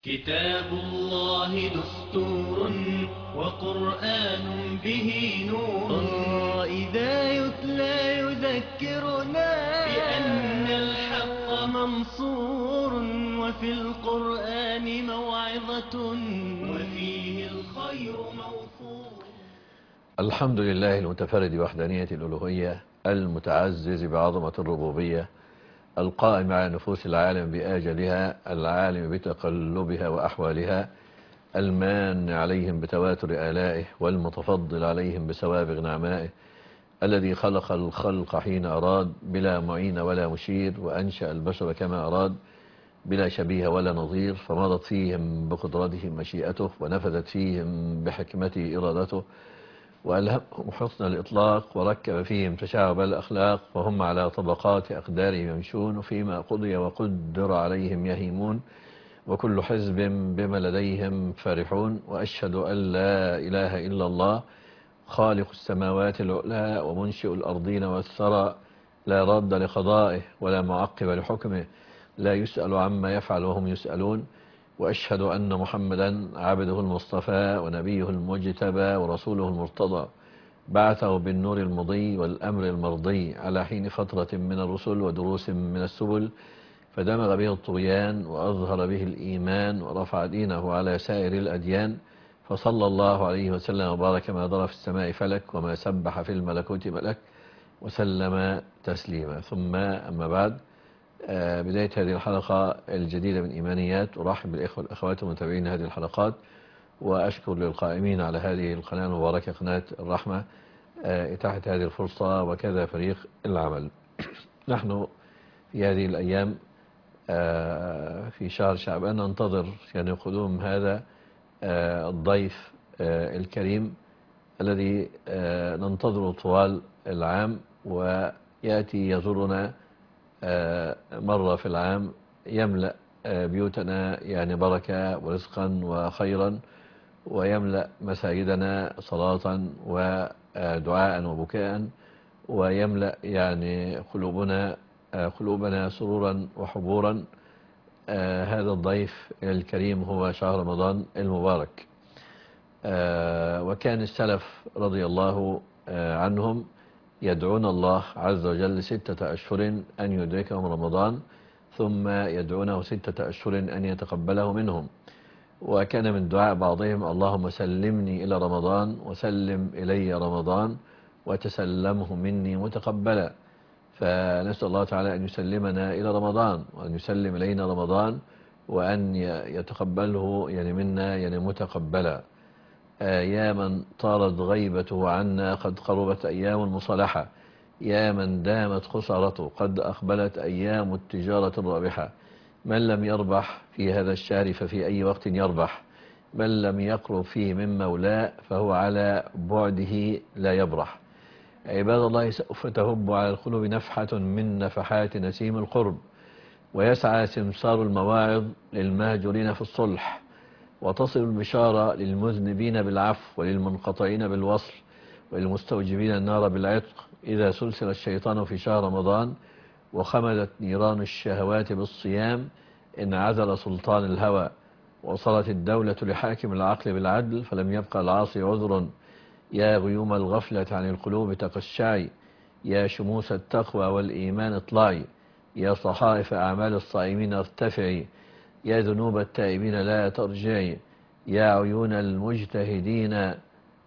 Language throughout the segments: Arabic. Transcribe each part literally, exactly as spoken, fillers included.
كتاب الله دستور وقرآن به نور، إذا يتلى يذكرنا بأن الحق منصور، وفي القرآن موعظة وفيه الخير موفور. الحمد لله المتفرد بوحدانية الألوهية، المتعزز بعظمة الربوبية، القائم على نفوس العالم بآجلها، العالم بتقلبها وأحوالها، المان عليهم بتواتر آلائه، والمتفضل عليهم بسوابغ نعمائه، الذي خلق الخلق حين أراد بلا معين ولا مشير، وأنشأ البشر كما أراد بلا شبيه ولا نظير، فمضت فيهم بقدرته مشيئته، ونفذت فيهم بحكمته إرادته، وألهمهم حسن الإطلاق، وركب فيهم تشعب الأخلاق، وهم على طبقات أقدارهم يمشون، فيما قضي وقدر عليهم يهيمون، وكل حزب بما لديهم فرحون. وأشهد أن لا إله إلا الله خالق السماوات العلى ومنشئ الأرضين والثرى، لا راد لقضائه ولا معقب لحكمه، لا يسأل عما يفعل وهم يسألون. وأشهد أن محمدا عبده المصطفى ونبيه المجتبى ورسوله المرتضى، بعثه بالنور المضي والأمر المرضي على حين فترة من الرسل ودروس من السبل، فدمغ به الطغيان وأظهر به الإيمان ورفع دينه على سائر الأديان، فصلى الله عليه وسلم وبارك ما ضرى في السماء فلك وما سبح في الملكوت ملك، وسلم تسليما. ثم أما بعد، بداية هذه الحلقة الجديدة من إيمانيات، أرحب بالإخوة والأخوات المتابعين هذه الحلقات، وأشكر للقائمين على هذه القناة المباركة قناة الرحمة إتاحة هذه الفرصة، وكذا فريق العمل. نحن في هذه الأيام في شهر شعبان ننتظر يعني قدوم هذا الضيف الكريم الذي ننتظره طوال العام، ويأتي يزورنا مرة في العام، يملأ بيوتنا يعني بركة ورزقا وخيرا، ويملأ مساجدنا صلاة ودعاء وبكاء، ويملأ يعني قلوبنا قلوبنا سرورا وحبورا. هذا الضيف الكريم هو شهر رمضان المبارك. وكان السلف رضي الله عنهم يدعون الله عز وجل ستة أشهر أن يدركهم رمضان، ثم يدعونه ستة أشهر أن يتقبله منهم. وكان من دعاء بعضهم: اللهم سلمني إلى رمضان وسلم إلي رمضان وتسلمه مني متقبلا. فنسأل الله تعالى أن يسلمنا إلى رمضان، وأن يسلم إلينا رمضان، وأن يتقبله يعني منا يعني متقبلا. يا من طالت غيبته عنا قد قربت أيام المصالحة، يا من دامت خسارته قد أقبلت أيام التجارة الرابحة. من لم يربح في هذا الشهر ففي أي وقت يربح، من لم يقرب فيه من مولاه فهو على بعده لا يبرح. عباد الله، سوف تهب على القلوب نفحة من نفحات نسيم القرب، ويسعى سمسار المواعظ للمهجورين في الصلح، وتصل البشارة للمذنبين بالعفو، وللمنقطعين بالوصل، وللمستوجبين النار بالعتق، إذا سلسل الشيطان في شهر رمضان وخمدت نيران الشهوات بالصيام، إن عزل سلطان الهوى، وصلت الدولة لحاكم العقل بالعدل، فلم يبقى العاصي عذر. يا غيوم الغفلة عن القلوب تقشعي، يا شموس التقوى والإيمان اطلعي، يا صحائف أعمال الصائمين ارتفعي، يا ذنوب التائبين لا ترجعي، يا عيون المجتهدين آآ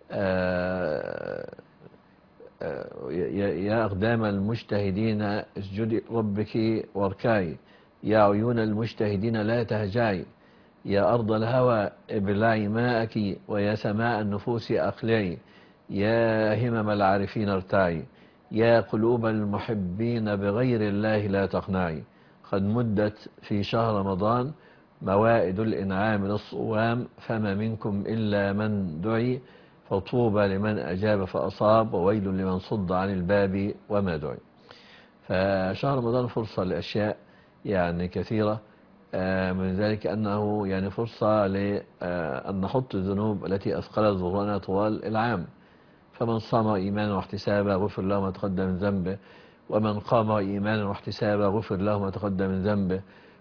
آآ يا أقدام المجتهدين اسجدي ربك واركعي، يا عيون المجتهدين لا تهجعي، يا أرض الهوى ابلعي ماءك، ويا سماء النفوس أقلعي، يا همم العارفين ارتعي، يا قلوب المحبين بغير الله لا تقنعي. قد مدت في شهر رمضان موائد الإنعام للصوام، فما منكم إلا من دعي، فطوبى لمن أجاب فأصاب، وويل لمن صد عن الباب وما دعي. فشهر رمضان فرصة لأشياء يعني كثيرة، من ذلك أنه يعني فرصة لأن نحط الذنوب التي أثقلت ظهورنا طوال العام. فمن صام إيمانا واحتسابا غفر له ما تقدم من ذنبه، ومن قام إيمانا واحتسابا غفر له ما تقدم من ذنبه،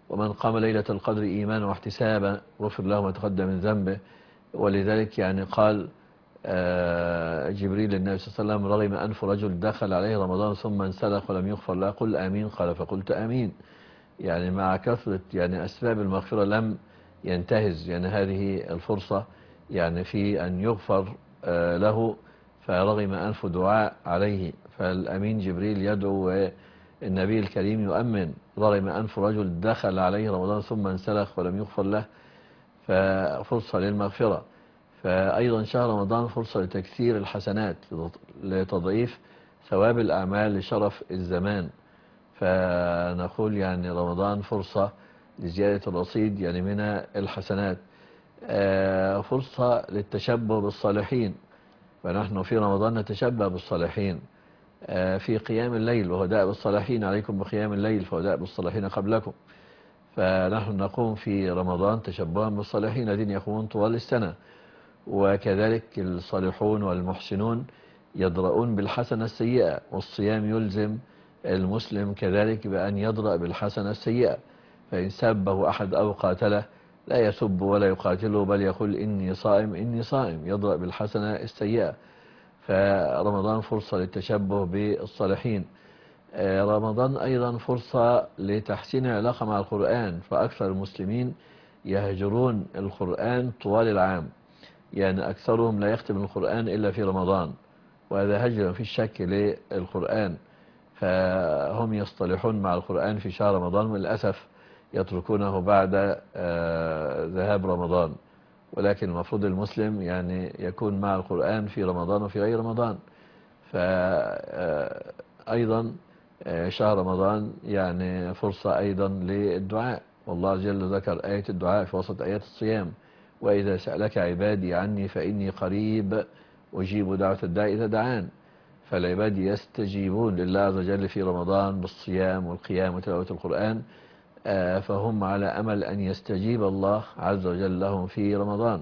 ومن قام ليلة القدر إيمانا واحتسابا غفر له ما تقدم من ذنبه. ولذلك يعني قال آه، جبريل للنبي صلى الله عليه وسلم: رغم أنف رجل دخل عليه رمضان ثم انسلخ ولم يغفر له، قل آمين. قال: فقلت آمين. يعني مع كثرة يعني أسباب المغفرة لم ينتهز يعني هذه الفرصة يعني في أن يغفر آه، له، فرغم أنف دعاء عليه. فالأمين جبريل يدعو والنبي الكريم يؤمن: رغم أنف رجل دخل عليه رمضان ثم انسلخ ولم يغفر له، ففرصة للمغفرة. فأيضا شهر رمضان فرصة لتكثير الحسنات، لتضعيف ثواب الأعمال لشرف الزمان. فنقول يعني رمضان فرصة لزيادة الرصيد يعني من الحسنات، آه، فرصة للتشبه بالصالحين، فنحن في رمضان نتشبه بالصالحين آه، في قيام الليل، وهو داء بالصالحين، عليكم بقيام الليل فهو داء بالصالحين قبلكم. فنحن نقوم في رمضان تشبها بالصالحين الذين يقومون طوال السنة، وكذلك الصالحون والمحسنون يدرؤون بالحسنة السيئة، والصيام يلزم المسلم كذلك بأن يدرأ بالحسنة السيئة. فإن سبه أحد أو قاتله لا يسب ولا يقاتله، بل يقول إني صائم إني صائم، يدرأ بالحسنة السيئة. فرمضان فرصة للتشبه بالصالحين. آه، رمضان أيضا فرصة لتحسين العلاقة مع القرآن، فأكثر المسلمين يهجرون القرآن طوال العام، يعني أكثرهم لا يختم القرآن إلا في رمضان، وهذا هجر في الشك للقرآن. فهم يصطلحون مع القرآن في شهر رمضان، وللأسف يتركونه بعد آه، ذهاب رمضان. ولكن المفروض المسلم يعني يكون مع القرآن في رمضان وفي غير رمضان. فأيضا شهر رمضان يعني فرصة أيضا للدعاء، والله عز وجل ذكر آية الدعاء في وسط آيات الصيام: وإذا سألك عبادي عني فإني قريب أجيب دعوة الداعي إذا دعان. فالعباد يستجيبون لله عز وجل في رمضان بالصيام والقيام وتلاوة القرآن، آه، فهم على أمل أن يستجيب الله عز وجل لهم في رمضان.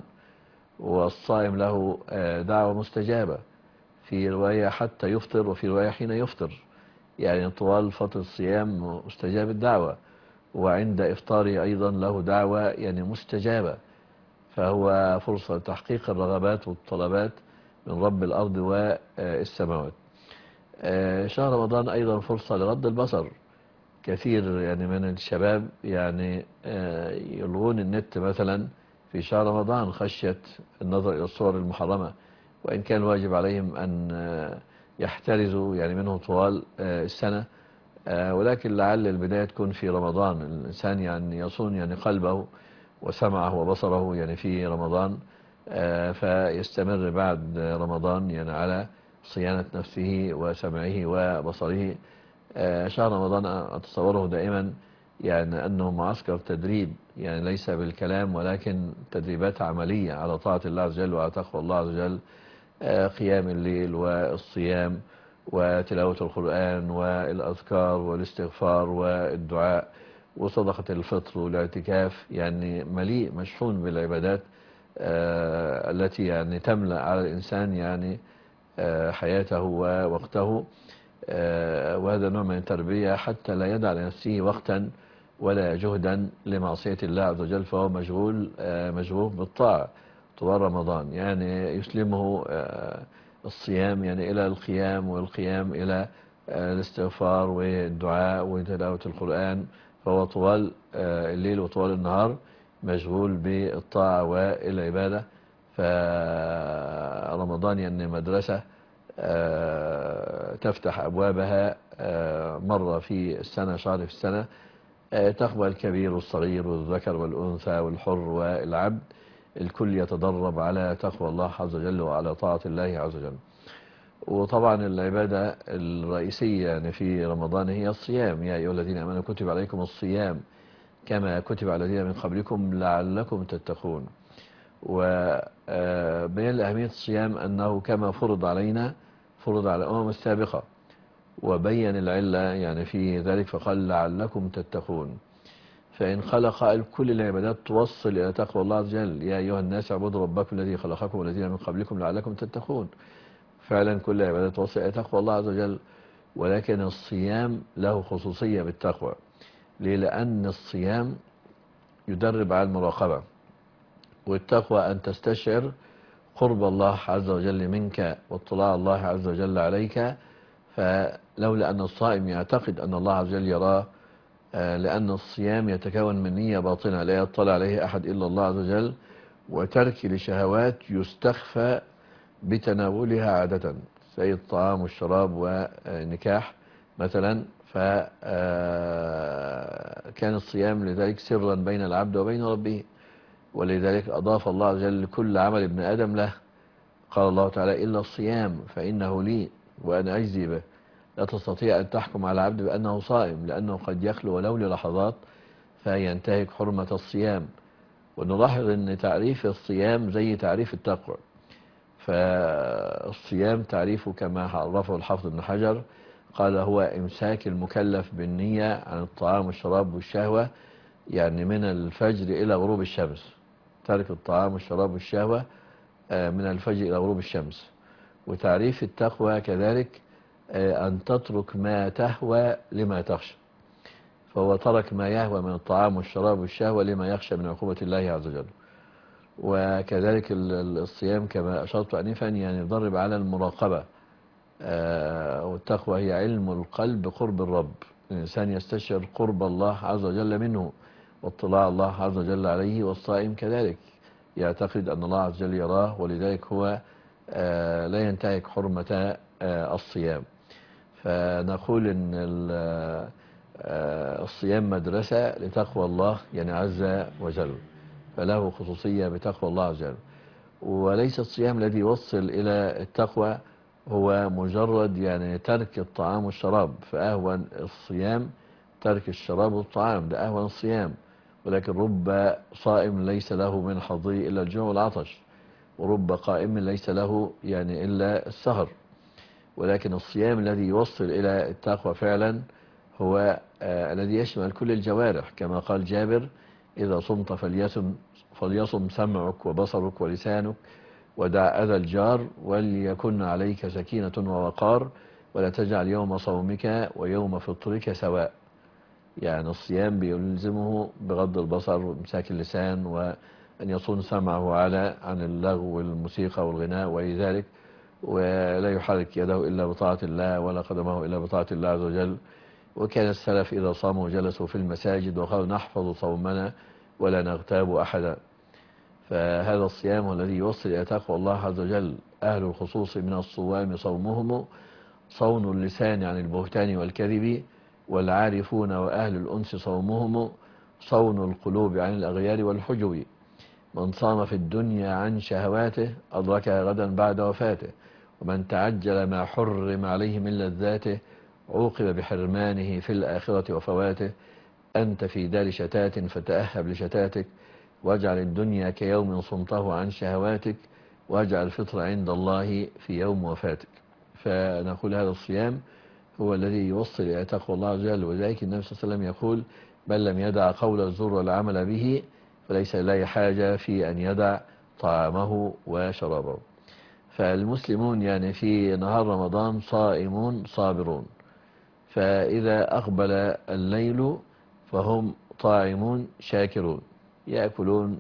والصائم له آه، دعوة مستجابة، في رواية حتى يفطر، وفي رواية حين يفطر، يعني طوال فترة الصيام مستجاب الدعوة، وعند إفطاره أيضا له دعوة يعني مستجابة. فهو فرصة لتحقيق الرغبات والطلبات من رب الأرض والسماوات. آه، شهر رمضان أيضا فرصة لغض البصر. كثير يعني من الشباب يعني آه، يلغون النت مثلا في شهر رمضان خشية النظر إلى الصور المحرمة، وإن كان واجب عليهم أن آه، يحترزوا يعني منه طوال آه، السنة، آه، ولكن لعل البداية تكون في رمضان. الإنسان يعني يصون يعني قلبه وسمعه وبصره يعني في رمضان، آه، فيستمر بعد رمضان يعني على صيانة نفسه وسمعه وبصره. آه، شهر رمضان أتصوره دائما يعني أنه معسكر تدريب، يعني ليس بالكلام ولكن تدريبات عملية على طاعة الله عز وجل وعلى تقوى الله عز وجل، آه، قيام الليل والصيام وتلاوة القرآن والأذكار والاستغفار والدعاء وصدقة الفطر والاعتكاف، يعني مليء مشحون بالعبادات آه، التي يعني تملأ على الإنسان يعني آه، حياته ووقته. آه، وهذا نوع من التربية حتى لا يدع لنفسه وقتا ولا جهدا لمعصية الله عز وجل، فهو مشغول آه، مشغول بالطاعة طوال رمضان. يعني يسلمه آه، الصيام يعني إلى القيام، والقيام إلى آه، الاستغفار والدعاء وتلاوة القرآن، فهو طوال آه، الليل وطوال النهار مشغول بالطاعة والعبادة. فرمضان يعني مدرسة آه، تفتح أبوابها آه، مرة في السنة، شهر في السنة، آه، تقبل الكبير والصغير والذكر والأنثى والحر والعبد، الكل يتدرب على تقوى الله عز وجل وعلى طاعة الله عز وجل. وطبعا العبادة الرئيسية يعني في رمضان هي الصيام: يا أيها الذين آمنوا كتب عليكم الصيام كما كتب على الذين من قبلكم لعلكم تتقون. وبيان أهمية الصيام أنه كما فرض علينا فرض على الأمم السابقة، وبين العلة يعني في ذلك فقال لعلكم تتقون. فإن خلق كل العبادات توصل إلى تقوى الله عز وجل: يا أيها الناس اعبدوا ربكم الذي خلقكم والذين من قبلكم لعلكم تتقون. فعلا كل العبادات توصل إلى تقوى الله عز وجل، ولكن الصيام له خصوصية بالتقوى، ليه؟ لأن الصيام يدرب على المراقبة، والتقوى أن تستشعر قرب الله عز وجل منك واطلاع الله عز وجل عليك. فلولا أن الصائم يعتقد أن الله عز وجل يراه، لأن الصيام يتكون من نية باطنة لا يطلع عليه أحد إلا الله عز وجل، وترك لشهوات يستخفى بتناولها عادة زي الطعام والشراب والنكاح مثلا. فكان الصيام لذلك سرا بين العبد وبين ربه، ولذلك أضاف الله عز وجل كل عمل ابن آدم له. قال الله تعالى: إلا الصيام فإنه لي وأنا أجزي به. لا تستطيع أن تحكم على العبد بأنه صائم، لأنه قد يخلو ولو للحظات فينتهك حرمة الصيام. ونلاحظ أن تعريف الصيام زي تعريف التقوى. فالصيام تعريفه كما عرفه الحافظ ابن حجر، قال: هو إمساك المكلف بالنية عن الطعام والشراب والشهوة، يعني من الفجر إلى غروب الشمس. ترك الطعام والشراب والشهوة من الفجر إلى غروب الشمس. وتعريف التقوى كذلك أن تترك ما تهوى لما تخشى. فهو ترك ما يهوى من الطعام والشراب والشهوة لما يخشى من عقوبة الله عز وجل. وكذلك الصيام كما أشرت آنفا يعني يضرب على المراقبة، والتقوى هي علم القلب قرب الرب. الإنسان يستشعر قرب الله عز وجل منه واطلاع الله عز وجل عليه. والصائم كذلك يعتقد أن الله عز وجل يراه، ولذلك هو لا ينتهك حرمة الصيام. فنقول أن الصيام مدرسة لتقوى الله يعني عز وجل، فله خصوصية بتقوى الله عز وجل. وليس الصيام الذي يوصل إلى التقوى هو مجرد يعني ترك الطعام والشراب، فأهون الصيام ترك الشراب والطعام، ده أهون الصيام. ولكن رب صائم ليس له من حظه إلا الجوع والعطش، ورب قائم ليس له يعني إلا السهر. ولكن الصيام الذي يوصل إلى التقوى فعلا هو آه الذي يشمل كل الجوارح، كما قال جابر: إذا صمت فليصم, فليصم سمعك وبصرك ولسانك، ودع أذى الجار، وليكن عليك سكينة ووقار، ولا تجعل يوم صومك ويوم فطرك سواء. يعني الصيام بيلزمه بغض البصر وامساك اللسان، وأن يصون سمعه على عن اللغو والموسيقى والغناء ولذلك، ولا يحرك يده إلا بطاعة الله ولا قدمه إلا بطاعة الله عز وجل. وكان السلف إذا صاموا جلسوا في المساجد وقالوا: نحفظ صومنا ولا نغتاب أحدا. فهذا الصيام الذي يوصل إلى تقوى الله عز وجل. أهل الخصوص من الصوام صومهم صون اللسان عن البهتان والكذب، والعارفون وأهل الأنس صومهم صون القلوب عن الأغيار والحجب. من صام في الدنيا عن شهواته أدركها غدا بعد وفاته، ومن تعجل ما حرم عليه من لذاته عوقب بحرمانه في الآخرة وفواته. أنت في دار شتات فتأهب لشتاتك، واجعل الدنيا كيوم صمته عن شهواتك، واجعل الفطر عند الله في يوم وفاتك. فنقول هذا الصيام هو الذي يوصل إلى تقوى الله عز وجل. وذلك النبي صلى الله عليه وسلم يقول: من لم يدع قول الزور والعمل به فليس له حاجة في أن يدع طعامه وشرابه. فالمسلمون يعني في نهار رمضان صائمون صابرون، فإذا أقبل الليل فهم طاعمون شاكرون، يأكلون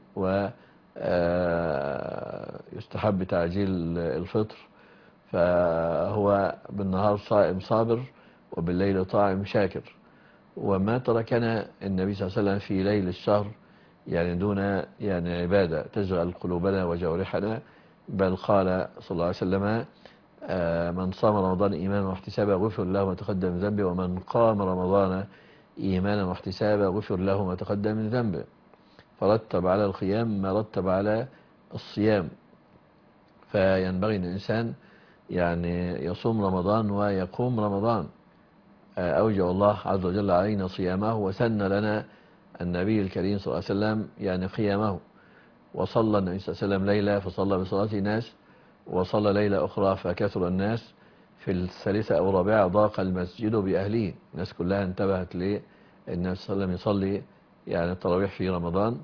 ويستحب تعجيل الفطر. فهو بالنهار صائم صابر وبالليل طاعم شاكر. وما تركنا النبي صلى الله عليه وسلم في ليل الشهر يعني دون يعني عبادة تشغل قلوبنا وجوارحنا، بل قال صلى الله عليه وسلم: من صام رمضان إيمانا واحتسابا غفر له ما تقدم من ذنبه، ومن قام رمضان إيمانا واحتسابا غفر له ما تقدم من ذنبه. فرتب على القيام ما رتب على الصيام. فينبغي أن الإنسان يعني يصوم رمضان ويقوم رمضان. أوجب الله عز وجل علينا صيامه، وسن لنا النبي الكريم صلى الله عليه وسلم يعني قيامه. وصلى النبي صلى الله عليه وسلم ليلة فصلى بصلاة الناس، وصلى ليلة أخرى فكثر الناس. في الثالثة أو الرابعة ضاق المسجد بأهله، الناس كلها انتبهت للنبي صلى الله عليه وسلم يصلي يعني التراويح في رمضان،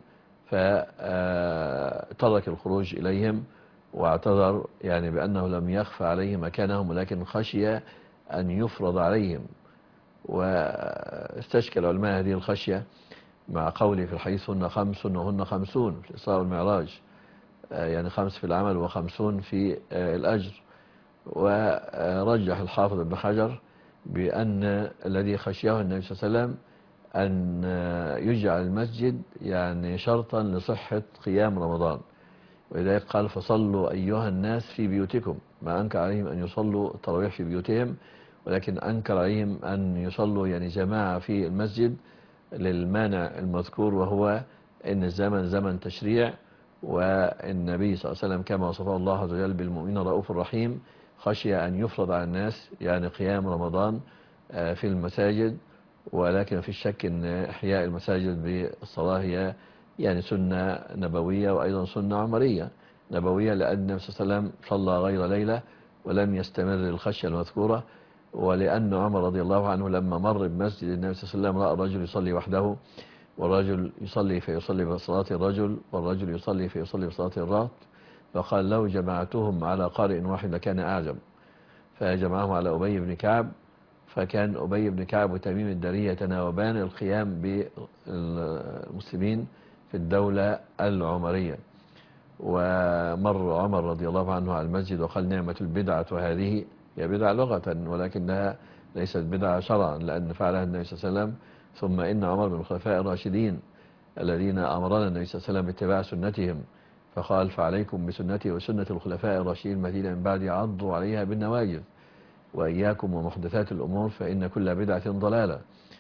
فترك الخروج إليهم واعتذر يعني بأنه لم يخفى عليه مكانهم، ولكن خشي أن يفرض عليهم. واستشكل علماء هذه الخشية مع قوله في الحديث هن خمس وهن خمسون في الإسراء والمعراج، يعني خمس في العمل وخمسون في الأجر. ورجح الحافظ ابن حجر بأن الذي خشيه النبي صلى الله عليه وسلم أن يجعل المسجد يعني شرطا لصحة قيام رمضان، ولذلك قال فصلوا أيها الناس في بيوتكم، ما أنكر عليهم أن يصلوا التراويح في بيوتهم، ولكن أنكر عليهم أن يصلوا يعني جماعة في المسجد للمانع المذكور، وهو أن الزمن زمن تشريع، والنبي صلى الله عليه وسلم كما وصفه الله عز وجل بالمؤمنين رؤوف رحيم، خشي أن يفرض على الناس يعني قيام رمضان في المساجد. ولكن في الشك أن إحياء المساجد بالصلاة هي يعني سنة نبوية وأيضا سنة عمرية. نبوية لأن النبي صلى الله عليه وسلم صلى غير ليلة ولم يستمر الخشية المذكورة، ولأن عمر رضي الله عنه لما مر بمسجد النبي صلى الله عليه وسلم رأى الرجل يصلي وحده، والرجل يصلي فيصلي بصلاة الرجل، والرجل يصلي فيصلي بصلاة الرات، فقال لو جمعتهم على قارئ واحد لكان أعجب، فجمعهم على أبي بن كعب، فكان أبي بن كعب وتميم الداري يتناوبان القيام بالمسلمين في الدولة العمرية. ومر عمر رضي الله عنه على المسجد وقال نعمة البدعة هذه، هي بدعة لغة ولكنها ليست بدعة شرعا، لأن فعلها النبي صلى الله عليه وسلم. ثم إن عمر من الخلفاء الراشدين الذين أمرنا النبي صلى الله عليه وسلم باتباع سنتهم، فقال فعليكم بسنتي وسنة الخلفاء الراشدين المهديين من بعدي عضوا عليها بالنواجذ، وإياكم ومحدثات الأمور فإن كل بدعة ضلالة.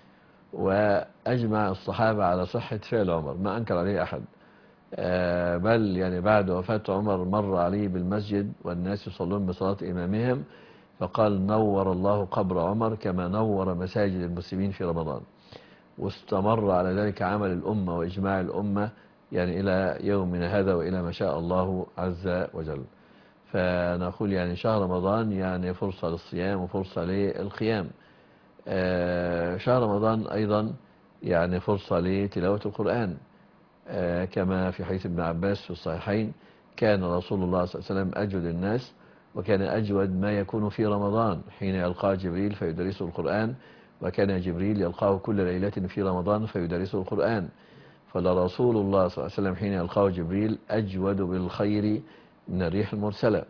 وأجمع الصحابة على صحة فعل عمر، ما أنكر عليه أحد، بل يعني بعد وفاة عمر مر عليه بالمسجد والناس يصلون بصلاة إمامهم، فقال نور الله قبر عمر كما نور مساجد المسلمين في رمضان. واستمر على ذلك عمل الأمة وإجماع الأمة يعني إلى يومنا هذا وإلى ما شاء الله عز وجل. فنقول يعني شهر رمضان يعني فرصة للصيام وفرصة للقيام. شهر رمضان أيضا يعني فرصة لتلاوة القرآن، كما في حديث ابن عباس في الصحيحين كان رسول الله صلى الله عليه وسلم أجود الناس، وكان أجود ما يكون في رمضان حين يلقاه جبريل فيدرسه القرآن، وكان جبريل يلقاه كل ليلة في رمضان فيدرسه القرآن. فلرسول الله صلى الله عليه وسلم حين يلقاه جبريل أجود بالخير من الريح المرسلة.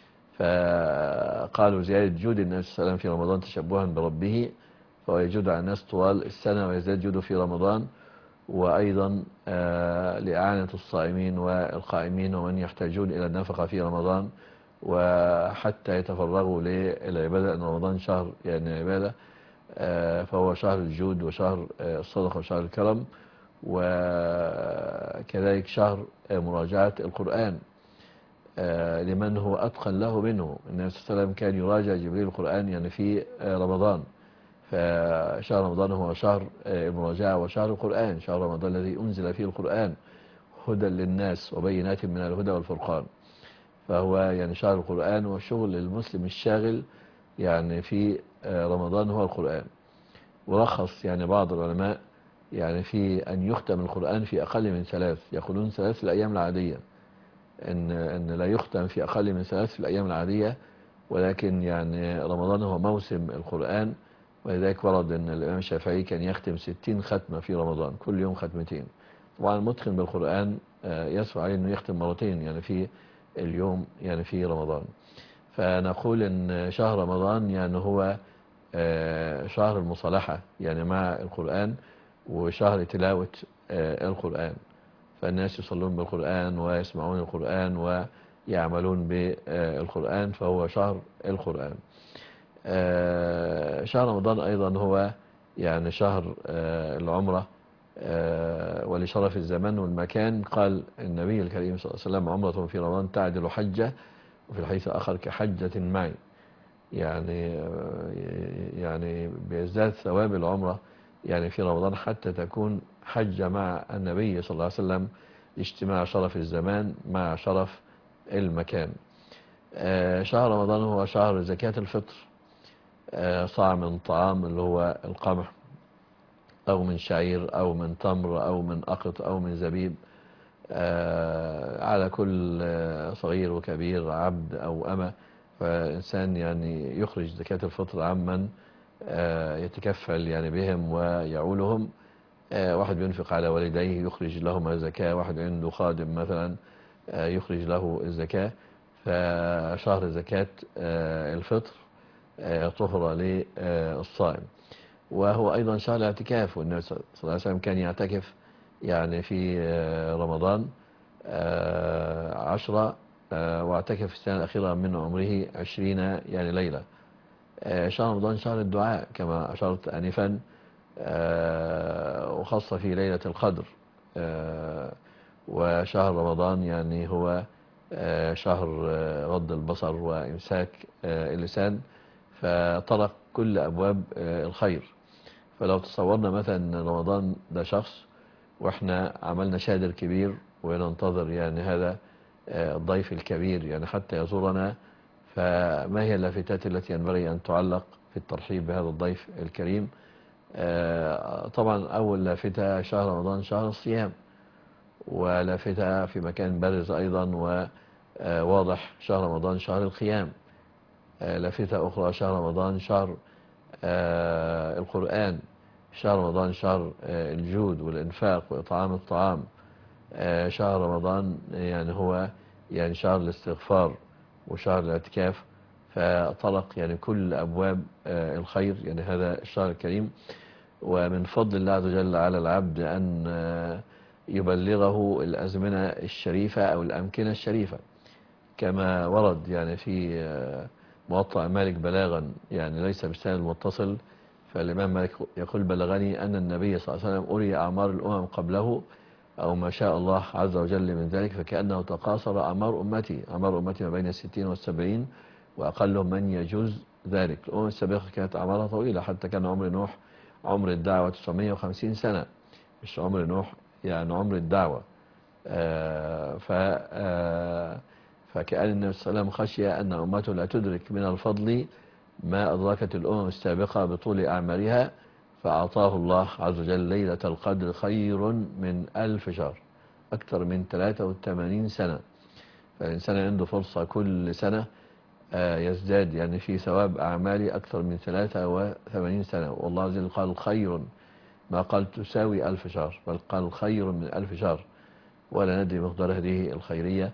فقالوا زيادة جود النبي صلى الله عليه وسلم في رمضان تشبها بربه، فهو يجود على الناس طوال السنة ويزداد جوده في رمضان. وأيضا لإعانة الصائمين والقائمين ومن يحتاجون إلى النفقة في رمضان وحتى يتفرغوا للعبادة، أن رمضان شهر يعني عبادة، فهو شهر الجود وشهر الصدقة وشهر الكرم، وكذلك شهر مراجعة القرآن لمن هو أتقن له منه. النبي صلى الله عليه وسلم كان يراجع جبريل القرآن يعني في رمضان، فشهر رمضان هو شهر المراجعة وشهر القرآن، شهر رمضان الذي أنزل فيه القرآن هدى للناس وبينات من الهدى والفرقان، فهو يعني شهر القرآن. وشغل المسلم الشاغل يعني في رمضان هو القرآن. ورخص يعني بعض العلماء يعني في أن يختم القرآن في أقل من ثلاث، يقولون ثلاث في الأيام العادية، إن, إن لا يختم في أقل من ثلاث في الأيام العادية، ولكن يعني رمضان هو موسم القرآن، ولذلك ورد أن الإمام الشافعي كان يختم ستين ختمة في رمضان، كل يوم ختمتين. طبعا المتقن بالقرآن يسوى عليه أنه يختم مرتين يعني في اليوم يعني في رمضان. فنقول أن شهر رمضان يعني هو شهر المصالحة يعني مع القرآن وشهر تلاوة القرآن، فالناس يصلون بالقرآن ويسمعون القرآن ويعملون بالقرآن، فهو شهر القرآن. شهر رمضان أيضا هو يعني شهر العمرة، ولشرف الزمان والمكان قال النبي الكريم صلى الله عليه وسلم عمرة في رمضان تعدل حجة، وفي الحديث الآخر كحجة معي، يعني يعني بيزداد ثواب العمرة يعني في رمضان حتى تكون حجة مع النبي صلى الله عليه وسلم، اجتماع شرف الزمان مع شرف المكان. شهر رمضان هو شهر زكاة الفطر، صاع من طعام اللي هو القمح أو من شعير أو من تمر أو من أقط أو من زبيب، على كل صغير وكبير عبد أو أمة، فإنسان يعني يخرج زكاة الفطر عمن يتكفل يعني بهم ويعولهم. واحد بينفق على والديه يخرج لهما زكاة، واحد عنده خادم مثلا يخرج له الزكاة. فشهر زكاة الفطر طهر للصائم، وهو أيضا شهر الاعتكاف، والنبي صلى الله عليه وسلم كان يعتكف يعني في رمضان عشرة، واعتكف في السنة الأخيرة من عمره عشرين يعني ليلة. شهر رمضان شهر الدعاء كما أشرت آنفا، وخاصة في ليلة القدر. وشهر رمضان يعني هو شهر غض البصر وإمساك اللسان، فطرق كل أبواب الخير. فلو تصورنا مثلا رمضان ده شخص، واحنا عملنا شادر كبير وننتظر يعني هذا الضيف الكبير يعني حتى يزورنا، فما هي اللافتات التي ينبغي أن تعلق في الترحيب بهذا الضيف الكريم؟ طبعا أول لافتة شهر رمضان شهر الصيام، ولافتة في مكان بارز أيضا وواضح شهر رمضان شهر القيام. لافتة أخرى شهر رمضان شهر القرآن، شهر رمضان شهر الجود والإنفاق وإطعام الطعام. شهر رمضان يعني هو يعني شهر الاستغفار وشهر الاعتكاف، فطرق يعني كل أبواب الخير يعني هذا الشهر الكريم. ومن فضل الله عز وجل على العبد أن يبلغه الأزمنة الشريفة أو الأمكنة الشريفة، كما ورد يعني في موطأ مالك بلاغا يعني ليس بالسند المتصل. فالإمام مالك يقول: بلغني أن النبي صلى الله عليه وسلم أري أعمار الأمم قبله أو ما شاء الله عز وجل من ذلك، فكأنه تقاصر أعمار أمتي أعمار أمتي ما بين الستين والسبعين، وأقلهم من يجوز ذلك. الأمم السابقة كانت أعمارها طويلة، حتى كان عمر نوح عمر الدعوة تسعمائة وخمسين سنة، مش عمر نوح يعني عمر الدعوة. آه ف آه فكأن النبي صلى الله عليه وسلم خشي أن أمته لا تدرك من الفضل ما أدركت الأمم السابقة بطول أعمارها، فأعطاه الله عز وجل ليلة القدر خير من ألف شهر، أكثر من ثلاثة وثمانين سنة. فالإنسان عنده فرصة كل سنة يزداد يعني في ثواب أعمالي أكثر من ثلاثة وثمانين سنة. والله عز وجل قال خير، ما قال تساوي ألف شهر، بل قال خير من ألف شهر، ولا ندري مقدار هذه الخيرية.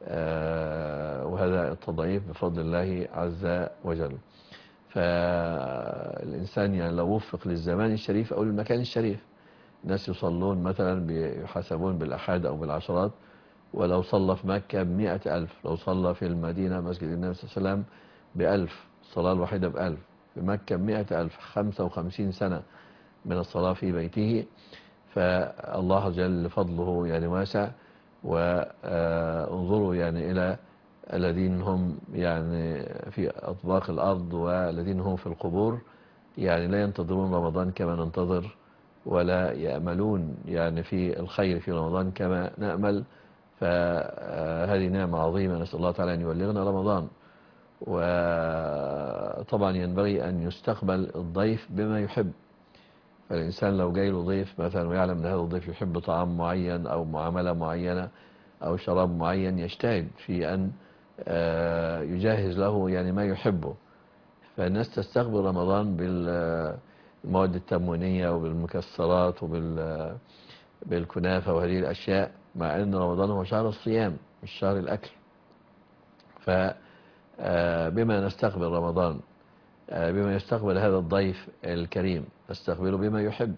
وهذا التضعيف بفضل الله عز وجل. فالإنسان يعني لو وفق للزمان الشريف أو للمكان الشريف، الناس يصلون مثلا بيحاسبون بالأحاد أو بالعشرات، ولو صلى في مكة بمئة ألف، لو صلى في المدينة مسجد النبي صلى الله عليه وسلم بألف، الصلاة الواحدة بألف، في مكة بمئة ألف، خمسة وخمسين سنة من الصلاة في بيته. فالله عز وجل فضله يعني واسع. وانظروا يعني إلى الذين هم يعني في أطباق الأرض والذين هم في القبور، يعني لا ينتظرون رمضان كما ننتظر، ولا يأملون يعني في الخير في رمضان كما نأمل. فهذه نعمة عظيمة، نسأل الله تعالى أن يبلغنا رمضان. وطبعا ينبغي أن يستقبل الضيف بما يحب. فالإنسان لو جاي له ضيف مثلا ويعلم أن هذا الضيف يحب طعام معين أو معاملة معينة أو شراب معين، يجتهد في أن يجهز له يعني ما يحبه. فالناس تستقبل رمضان بالمواد التموينية وبالمكسرات وبالكنافة وهذه الأشياء، مع أن رمضان هو شهر الصيام مش شهر الأكل. فبما نستقبل رمضان، بما يستقبل هذا الضيف الكريم، نستقبله بما يحب.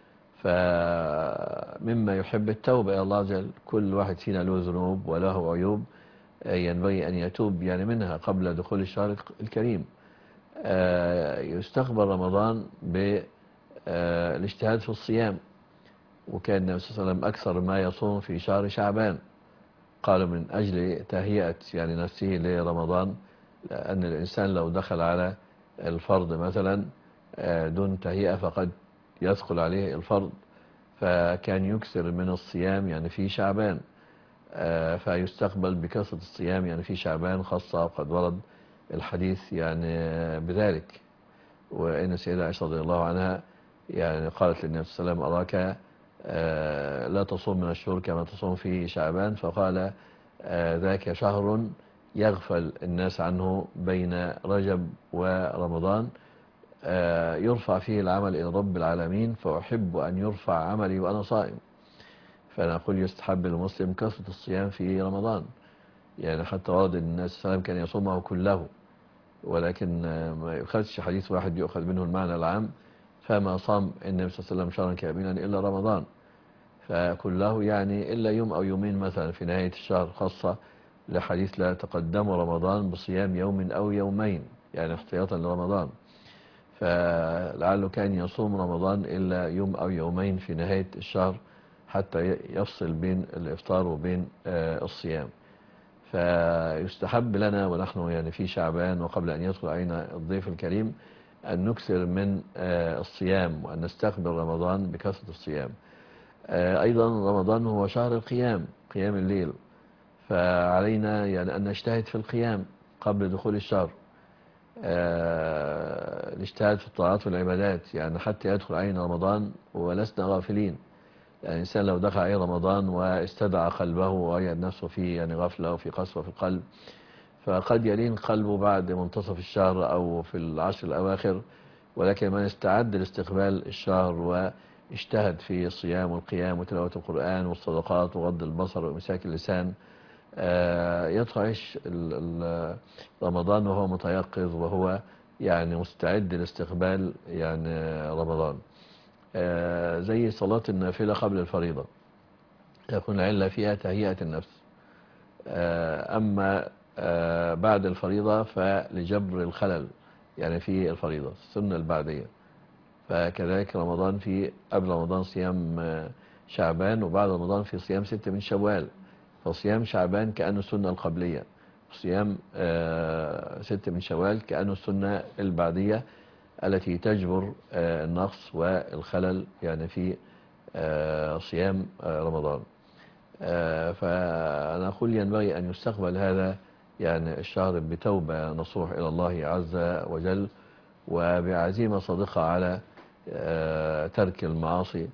فمما يحب التوبة إلى الله عز وجل. كل واحد فينا له ذنوب وله عيوب ينبغي أن يتوب يعني منها قبل دخول الشهر الكريم. يستقبل رمضان بالاجتهاد في الصيام، وكان النبي صلى الله عليه وسلم أكثر ما يصوم في شهر شعبان. قالوا من أجل تهيئة يعني نفسه لرمضان، لأن الإنسان لو دخل على الفرض مثلا دون تهيئة فقد يثقل عليه الفرض، فكان يكثر من الصيام يعني في شعبان. فيستقبل بكثرة الصيام يعني في شعبان خاصة، وقد ورد الحديث يعني بذلك. وإن السيدة عائشة رضي الله عنها يعني قالت للنبي صلى الله عليه وسلم: أراك لا تصوم من الشهور كما تصوم في شعبان. فقال: ذاك شهر يغفل الناس عنه بين رجب ورمضان، يرفع فيه العمل إلى رب العالمين، فأحب أن يرفع عملي وأنا صائم. فنقول يستحب للمسلم كثرة الصيام في رمضان، يعني حتى ورد أن الناس صلى الله عليه وسلم كان يصومه كله، ولكن ما يؤخذش حديث واحد يؤخذ منه المعنى العام، فما صام النبي صلى الله عليه وسلم شهرا كاملا إلا رمضان، فكله يعني إلا يوم أو يومين مثلا في نهاية الشهر، خاصة لحديث لا تقدم رمضان بصيام يوم أو يومين، يعني احتياطا لرمضان. فلعله كان يصوم رمضان إلا يوم أو يومين في نهاية الشهر حتى يفصل بين الإفطار وبين الصيام. فيستحب لنا ونحن يعني في شعبان وقبل أن يدخل علينا الضيف الكريم أن نكثر من الصيام وأن نستقبل رمضان بكثرة الصيام. أيضا رمضان هو شهر القيام، قيام الليل، فعلينا يعني أن نجتهد في القيام قبل دخول الشهر، نجتهد في الطاعات والعبادات، يعني حتى يدخل علينا رمضان ولسنا غافلين. يعني الإنسان لو دخل عليه رمضان واستدعى قلبه ووجد نفسه في يعني غفلة وفي قسوة في القلب، فقد يلين قلبه بعد منتصف الشهر أو في العشر الأواخر. ولكن من استعد لاستقبال الشهر واجتهد في الصيام والقيام وتلاوة القرآن والصدقات وغض البصر وإمساك اللسان، يدخل رمضان وهو متيقظ وهو يعني مستعد لاستقبال يعني رمضان. زي صلاة النافلة قبل الفريضة يكون العلة فيها تهيئة النفس، أما بعد الفريضة فلجبر الخلل يعني في الفريضة السنة البعدية. فكذلك رمضان في قبل رمضان صيام شعبان، وبعد رمضان في صيام ستة من شوال. فصيام شعبان كأنه السنة القبلية، صيام ستة من شوال كأنه السنة البعدية التي تجبر النقص والخلل يعني في صيام رمضان. فأنا أقول ينبغي أن يستقبل هذا يعني الشهر بتوبة نصوح إلى الله عز وجل، وبعزيمة صادقة على ترك المعاصي،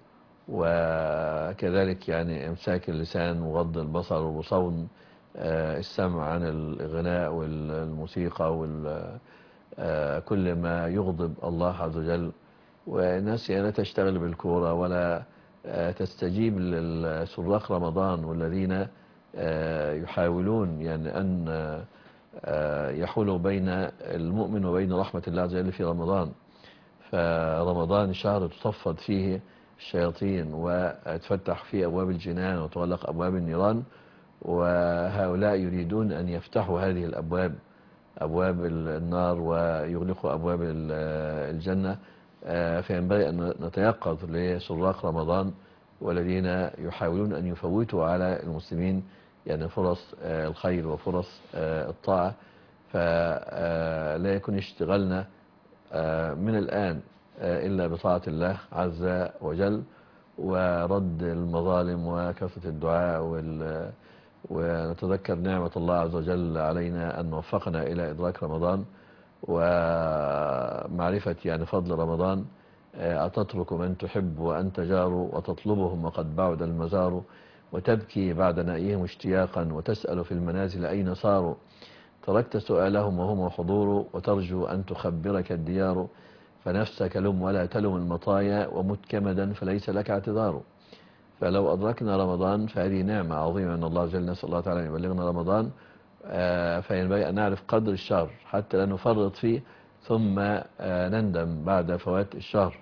وكذلك يعني امساك اللسان وغض البصر وصون السمع عن الغناء والموسيقى وكل ما يغضب الله عز وجل. والناس يعني لا تشتغل بالكورة ولا تستجيب للسراق رمضان، والذين يحاولون يعني أن يحولوا بين المؤمن وبين رحمة الله عز وجل في رمضان. فرمضان شهر تصفد فيه الشياطين وتفتح فيه أبواب الجنان وتغلق أبواب النيران، وهؤلاء يريدون أن يفتحوا هذه الأبواب، أبواب النار، ويغلقوا أبواب الجنة. فينبغي أن نتيقظ لسراق رمضان والذين يحاولون أن يفوتوا على المسلمين يعني فرص الخير وفرص الطاعة. فلا يكون اشتغلنا من الآن إلا بطاعة الله عز وجل ورد المظالم وكثرة الدعاء، ونتذكر نعمة الله عز وجل علينا أن وفقنا إلى إدراك رمضان ومعرفة يعني فضل رمضان. أتترك من تحب وأنت جار، وتطلبهم وقد بعد المزار، وتبكي بعد نائهم اشتياقا، وتسأل في المنازل أين صاروا. تركت سؤالهم وهم حضور، وترجو أن تخبرك الديار. فنفسك لم ولا تلم المطايا، ومت كمدا فليس لك اعتذار. فلو أدركنا رمضان فهذه نعمة عظيمة من الله جل، نسأل الله تعالى أن يبلغنا رمضان. فينبغي أن نعرف قدر الشهر حتى لا نفرط فيه ثم نندم بعد فوات الشهر.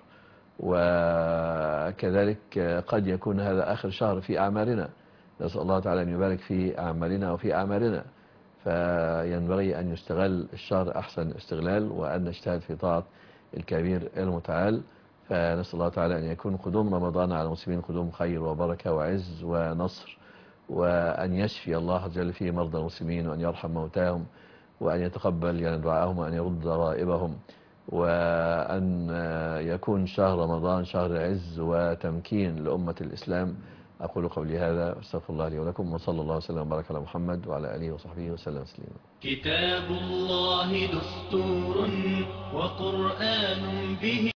وكذلك قد يكون هذا آخر شهر في أعمالنا، نسأل الله تعالى أن يبارك في أعمالنا وفي أعمالنا. فينبغي أن يستغل الشهر أحسن استغلال، وأن نجتهد في طاعة الكبير المتعال. فنسأل الله تعالى أن يكون قدوم رمضان على المسلمين قدوم خير وبركة وعز ونصر، وأن يشفي الله عز وجل فيه مرضى المسلمين، وأن يرحم موتاهم، وأن يتقبل يعني دعاءهم، وأن يرد غائبهم، وأن يكون شهر رمضان شهر عز وتمكين لأمة الإسلام. أقول قولي هذا واستغفر الله لي ولكم، وصلى الله وسلم وبارك على محمد وعلى آله وصحبه وسلم تسليما. كتاب الله دستور وقرآن به